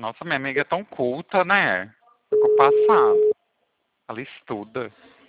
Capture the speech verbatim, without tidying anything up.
Nossa, minha amiga é tão culta, né? Ficou passada. Ela estuda.